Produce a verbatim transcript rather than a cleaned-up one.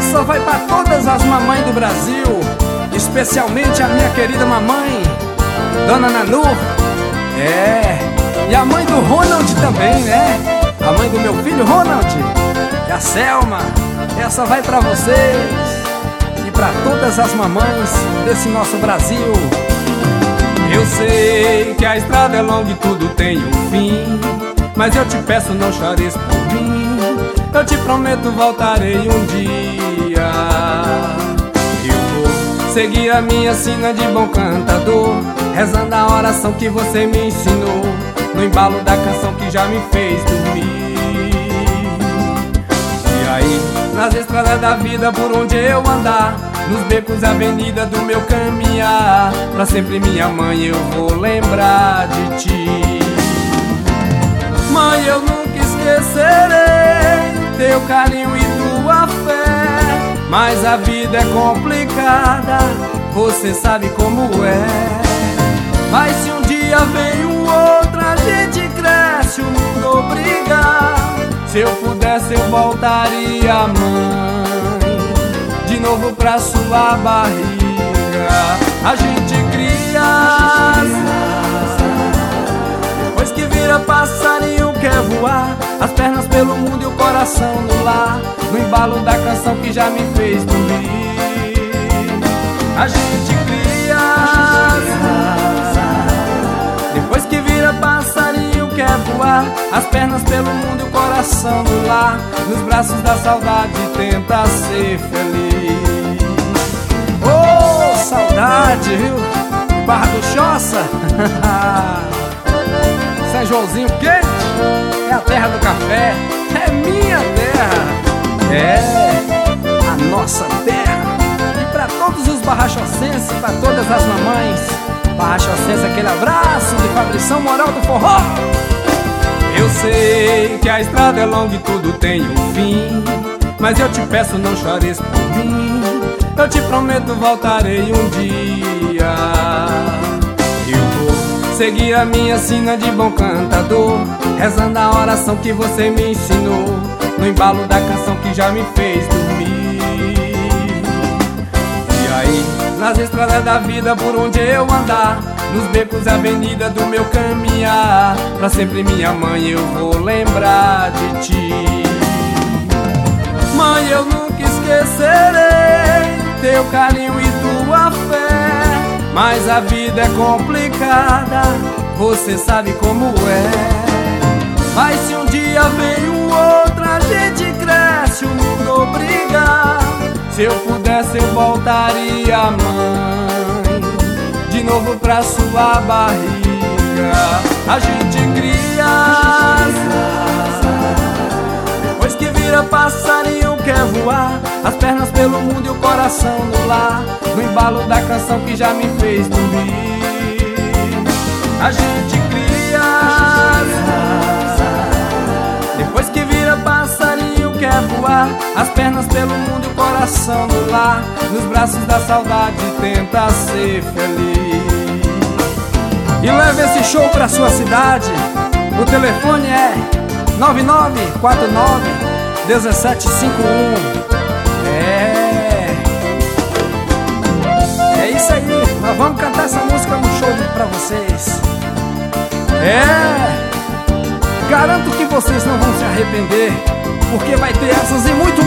Essa vai pra todas as mamães do Brasil, especialmente a minha querida mamãe, Dona Nanu. É, e a mãe do Ronald também, né? A mãe do meu filho Ronald e a Selma. Essa vai pra vocês e pra todas as mamães desse nosso Brasil. Eu sei que a estrada é longa e tudo tem um fim, mas eu te peço, não chores por mim. Eu te prometo, voltarei um dia. Eu vou seguir a minha sina de bom cantador, rezando a oração que você me ensinou, no embalo da canção que já me fez dormir. E aí, nas estradas da vida por onde eu andar, nos becos e avenidas do meu caminhar, pra sempre minha mãe eu vou lembrar de ti. Mãe, eu nunca esquecerei teu carinho e tua fé, mas a vida é complicada, você sabe como é. Mas se um dia vem um outro, a gente cresce, o mundo obriga. Se eu pudesse eu voltaria, mãe, de novo pra sua barriga. A gente criança, depois que vira passarinho quer voar, as pernas pelo mundo e o coração no lar, no embalo da canção que já me fez dormir. A gente criança, depois que vira passarinho quer voar, as pernas pelo mundo e o coração no lar, nos braços da saudade tenta ser feliz. Oh, saudade, viu? Barra do Choça. São Joãozinho quente, é a terra do café, é minha terra, é a nossa terra. E pra todos os barrachocenses, pra todas as mamães barrachocenses, aquele abraço de Fabrição Moral do Forró. Eu sei que a estrada é longa e tudo tem um fim, mas eu te peço, não chores por mim. Eu te prometo, voltarei um dia. Eu vou seguir a minha sina de bom cantador, rezando a oração que você me ensinou, no embalo da canção que já me fez dormir. E aí, nas estradas da vida por onde eu andar, nos becos e avenidas do meu caminhar, pra sempre minha mãe eu vou lembrar de ti. Mãe, eu nunca esquecerei teu carinho e tua fé, mas a vida é complicada, você sabe como é. Mas se um dia vem um outro, a gente cresce, o mundo obriga. Se eu pudesse eu voltaria, mãe, de novo pra sua barriga. A gente criança, depois que vira passarinho quer voar, as pernas pelo mundo e o coração no lar, no embalo da canção que já me fez dormir. A gente criança, depois que vira passarinho quer voar, as pernas pelo mundo e o coração no lar, nos braços da saudade tenta ser feliz. E leve esse show pra sua cidade, o telefone é nove nove quatro nove um sete cinco um. É, é isso aí, nós vamos cantar essa música no show pra vocês. É, garanto que vocês não vão se arrepender, porque vai ter essas e muito